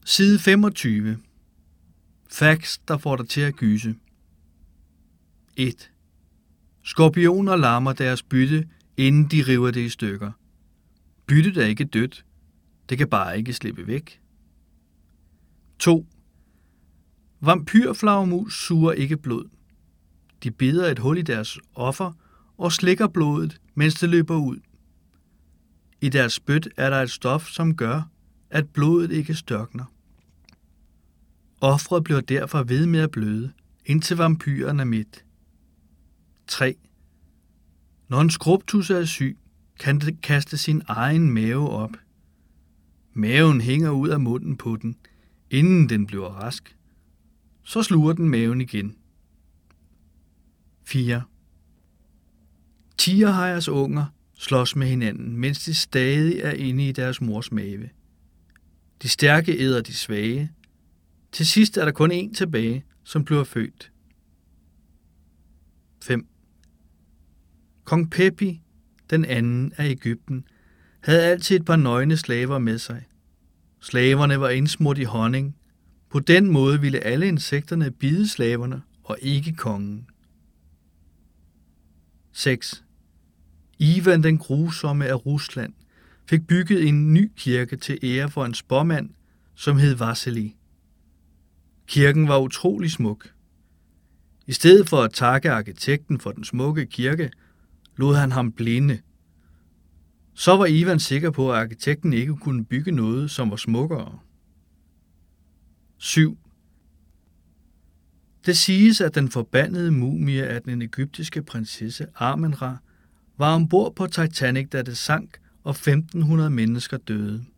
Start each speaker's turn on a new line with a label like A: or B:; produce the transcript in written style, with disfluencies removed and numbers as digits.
A: Side 25. Facts, der får dig til at gyse. 1. Skorpioner lammer deres bytte, inden de river det i stykker. Byttet er ikke dødt. Det kan bare ikke slippe væk. 2. Vampyrflagermus suger ikke blod. De bider et hul i deres offer og slikker blodet, mens det løber ud. I deres spyt er der et stof, som gør, at blodet ikke størkner. Offeret bliver derfor ved med at bløde, indtil vampyren er midt. 3. Når en skrubtusse er syg, kan den kaste sin egen mave op. Maven hænger ud af munden på den, inden den bliver rask. Så sluger den maven igen. 4. Tigerhajers unger slås med hinanden, mens de stadig er inde i deres mors mave. De stærke æder de svage. Til sidst er der kun én tilbage, som bliver født. 5. Kong Pepi, den anden af Egypten, havde altid et par nøgne slaver med sig. Slaverne var indsmurt i honning. På den måde ville alle insekterne bide slaverne og ikke kongen. 6. Ivan den grusomme af Rusland fik bygget en ny kirke til ære for en spåmand, som hed Vasili. Kirken var utrolig smuk. I stedet for at takke arkitekten for den smukke kirke, lod han ham blinde. Så var Ivan sikker på, at arkitekten ikke kunne bygge noget, som var smukkere. 7. Det siges, at den forbandede mumie af den egyptiske prinsesse Amen-Ra var ombord på Titanic, da det sank, og 1500 mennesker døde.